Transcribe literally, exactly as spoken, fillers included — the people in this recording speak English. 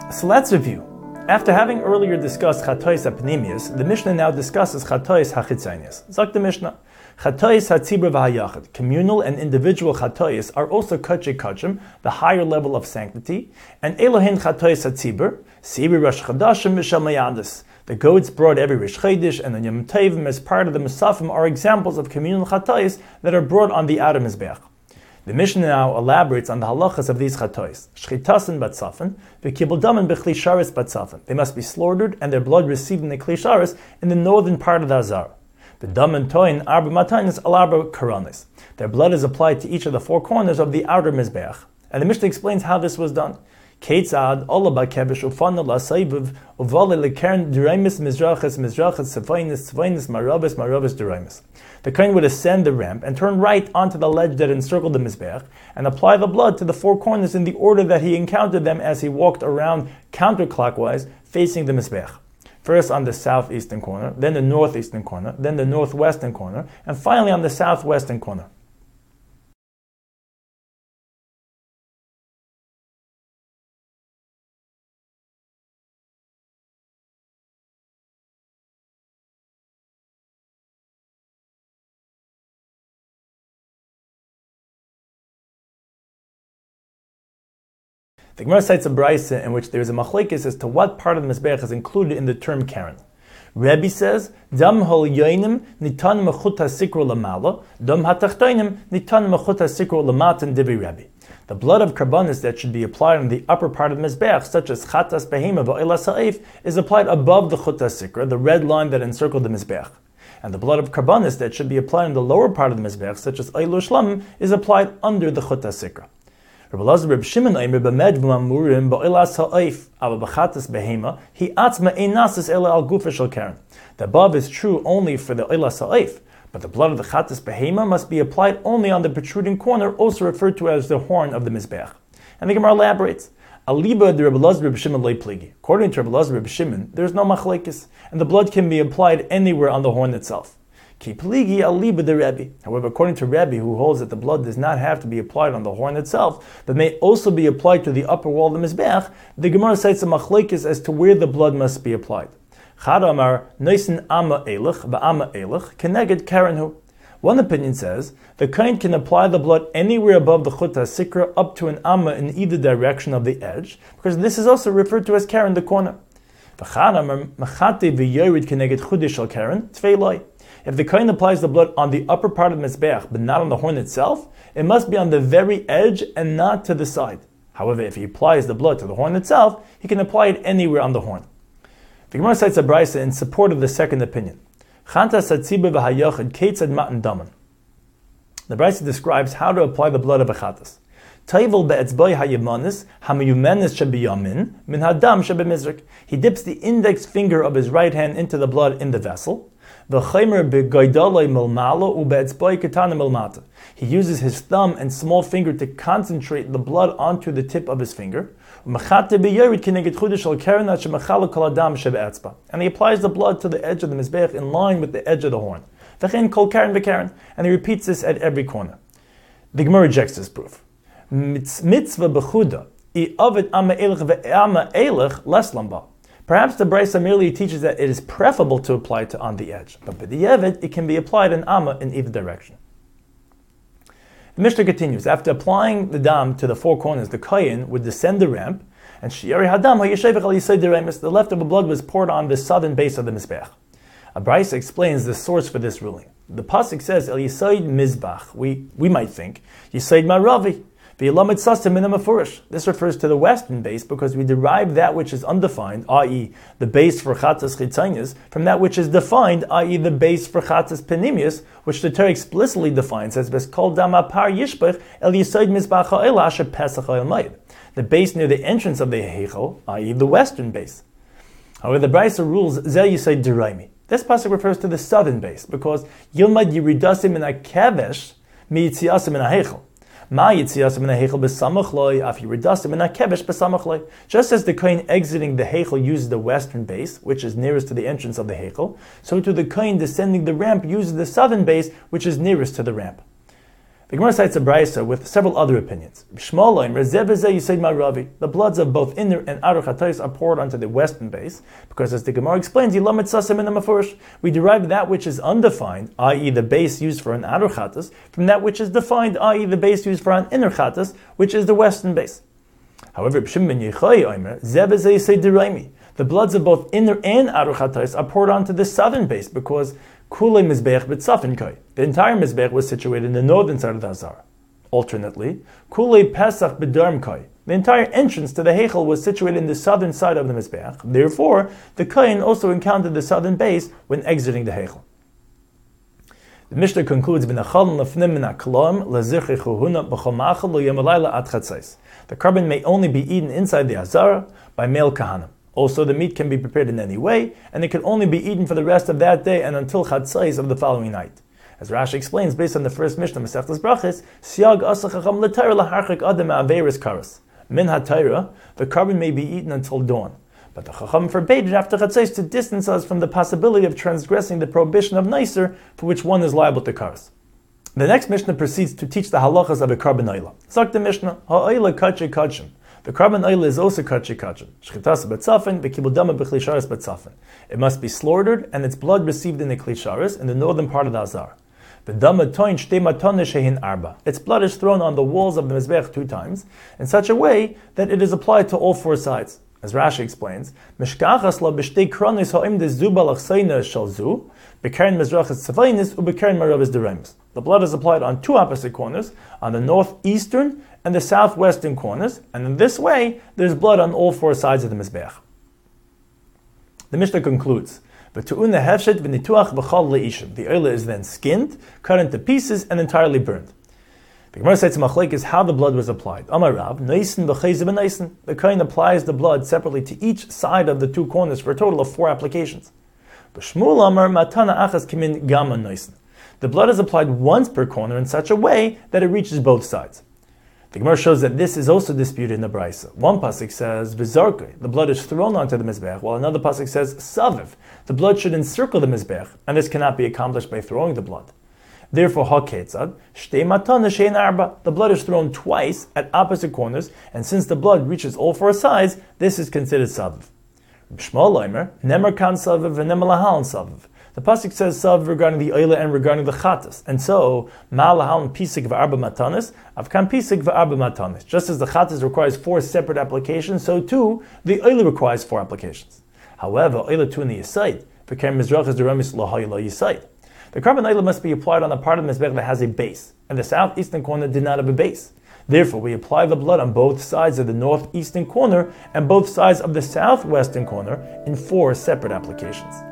So let's review. After having earlier discussed Chatois HaPnimius, the Mishnah now discusses Chatois HaChitzonius. Zok the Mishnah, Chatois HaTzibur v'Hayachid, communal and individual Chatois are also Kachei Kachim, the higher level of sanctity, and Elohin Chatois HaTzibur, Sibi Rosh Chodashim Mishal Mayadis. The goats brought every Rish Chodesh and the Yom Tovim as part of the Musafim are examples of communal Chatois that are brought on the outer Mizbeach. The Mishnah now elaborates on the halachas of these chatois. Shchitasin batzafin, v'kibul damin b'chli sharis batzafin. They must be slaughtered and their blood received in the kli sharis in the northern part of the Azar. The damin toin arba matanis al arba karanis. Their blood is applied to each of the four corners of the outer mizbeach. And the Mishnah explains how this was done. Keitzad ola ba'kevish ufana la'saiviv uvale lekern duraimis mizrachas mizrachas tzvainis tzvainis marabas marabas duraimis. The kohen would ascend the ramp and turn right onto the ledge that encircled the mizbeach and apply the blood to the four corners in the order that he encountered them as he walked around counterclockwise facing the mizbeach. First on the southeastern corner, then the northeastern corner, then the northwestern corner, and finally on the southwestern corner. The Gemara cites a brisa in which there is a machlekes as to what part of the mizbeach is included in the term karen. Rebbe says, "Dam hol yoinim nitan mechut hasikro lamala, dam hatachtoinim nitan mechut hasikro lamatan divi Rebbe." The blood of karbanis that should be applied on the upper part of the mizbeach, such as chatas behema va'elas ha'ef, is applied above the chut hasikra, the red line that encircled the mizbeach. And the blood of karbanis that should be applied on the lower part of the mizbeach, such as eilu shlamim, is applied under the chut hasikra. Rabbi Elazar Reb Shimon Aimer b'med v'mamurim ba'elas ha'oif ava b'chatas behema he atzma ein nasis ela al gufa shel karen. The above is true only for the elas ha'oif, but the blood of the chatas behema must be applied only on the protruding corner, also referred to as the horn of the mizbeach. And the Gemara elaborates, Aliba de Rabbi Elazar Reb Shimon lei pligi. According to Rabbi Elazar Reb Shimon, there is no machlekes, and the blood can be applied anywhere on the horn itself. Ki pligi aliba de Rebbe. However, according to Rebbe, who holds that the blood does not have to be applied on the horn itself, but may also be applied to the upper wall of the mizbeach, the Gemara cites a machlekes as to where the blood must be applied. Chad amar noisin ama elach ba'ama elach keneged karenhu. One opinion says the kohen can apply the blood anywhere above the chut hasikra up to an amma in either direction of the edge, because this is also referred to as karen, the corner. V'chad amar machate v'yorid keneged chudish al karen tveiloi. If the kohen applies the blood on the upper part of the mizbeach, but not on the horn itself, it must be on the very edge and not to the side. However, if he applies the blood to the horn itself, he can apply it anywhere on the horn. The Gemara cites a brisa in support of the second opinion. Chantas hatzibur v'hayachid keitzad matan daman. The brisa describes how to apply the blood of a chatas. Taivel be'etzboi hayemanis hamayumenis shebiyamin min hadam shebemizrik. He dips the index finger of his right hand into the blood in the vessel. He uses his thumb and small finger to concentrate the blood onto the tip of his finger. And he applies the blood to the edge of the mizbeach in line with the edge of the horn. And he repeats this at every corner. The Gemara rejects this proof. Mitzvah b'chuda i avid ama elech ve'ama elech les lamba. Perhaps the brisa merely teaches that it is preferable to apply to on the edge, but by the Yevid, it can be applied in Amma in either direction. The Mishnah continues, after applying the dam to the four corners, the kohen would descend the ramp, and Shiari Hadam HaYeshevech Al Yisod Deremis, the leftover blood was poured on the southern base of the Mizbeach. A brisa explains the source for this ruling. The pasuk says, El Yisod Mizbach. We, we might think, Yisod Maravi. This refers to the western base because we derive that which is undefined, that is the base for chatas chitzonius, from that which is defined, that is the base for chatas penimius, which the Torah explicitly defines as beskol dama par yishbech el yisod mizbach ha'el asher pesach ha'el mayid, the base near the entrance of the heichal, that is the western base. However, the brisa rules zel yisod deraimi. This pasuk refers to the southern base because yilmad yiridasim in a kevesh mi yitziasim in a heichal. Just as the kohen exiting the heichal uses the western base, which is nearest to the entrance of the heichal, so too the kohen descending the ramp uses the southern base, which is nearest to the ramp. The Gemara cites a brayso with several other opinions. The bloods of both inner and outer chatayis are poured onto the western base, because as the Gemara explains, we derive that which is undefined, that is the base used for an outer chatas, from that which is defined, that is the base used for an inner chatas, which is the western base. However, the bloods of both inner and outer chatayis are poured onto the southern base, because Kulei Mizbeach b'tzafin kai. The entire Mizbeach was situated in the northern side of the Hazara. Alternately, Kulei Pesach b'darm kai. The entire entrance to the Heichel was situated in the southern side of the Mizbeach. Therefore, the Kain also encountered the southern base when exiting the Heichel. The Mishnah concludes, The carbon may only be eaten inside the Hazara by male Kahanim. Also, the meat can be prepared in any way, and it can only be eaten for the rest of that day and until Chatzais of the following night. As Rashi explains, based on the first Mishnah, Masechtas Brachos, Siag Asa Chacham L'Torah Laharchik Adam Averis Karas. Min HaTorah, the carbon may be eaten until dawn. But the Chacham forbade it after Chatzais to distance us from the possibility of transgressing the prohibition of Neiser, for which one is liable to Karas. The next Mishnah proceeds to teach the halachas of a carbon oila. Zok the Mishnah, Ha'oila Kachi Kachim. The carbon oil is also kachi kachin. Shchitas b'tzafin, v'kibul dama b'chlisharis b'tzafin. It must be slaughtered, and its blood received in the klisharis, in the northern part of the Hazar. The dama toin shtei matone shehin arba. Its blood is thrown on the walls of the mizbech two times, in such a way that it is applied to all four sides. As Rashi explains, mishkachas lo b'shtei kronis ha'im de zuba l'chseina shal zu, b'keren mizrachas tzavainis, u'b'keren maravis deremis. The blood is applied on two opposite corners, on the northeastern and the southwestern corners, and in this way, there's blood on all four sides of the Mizbeach. The Mishnah concludes, The oila is then skinned, cut into pieces, and entirely burned. The Gemara says machlek is how the blood was applied. Amar Rav, the Kohen applies the blood separately to each side of the two corners for a total of four applications. B'Shmuel Amar matana achas kimin gama noisen. The blood is applied once per corner in such a way that it reaches both sides. The Gemara shows that this is also disputed in the Brayso. One pasuk says v'zarkei, the blood is thrown onto the mizbech, while another pasuk says saviv, the blood should encircle the mizbech, and this cannot be accomplished by throwing the blood. Therefore, haketzad shtei matana shein arba, the blood is thrown twice at opposite corners, and since the blood reaches all four sides, this is considered saviv. Shmuel Leimer nemer kan saviv v'nemer lahalan saviv. The pasuk says sav regarding the oila and regarding the chatas, and so ma'alahal pisik v'arba matanis, avkan pisik v'arba matanis. Just as the chatas requires four separate applications, so too the oila requires four applications. However, oila tu in the yisayid, v'kem mizrachas deremis lahayla yisayid. The carbon oila must be applied on the part of the mizbech that has a base, and the southeastern corner did not have a base. Therefore, we apply the blood on both sides of the northeastern corner and both sides of the southwestern corner in four separate applications.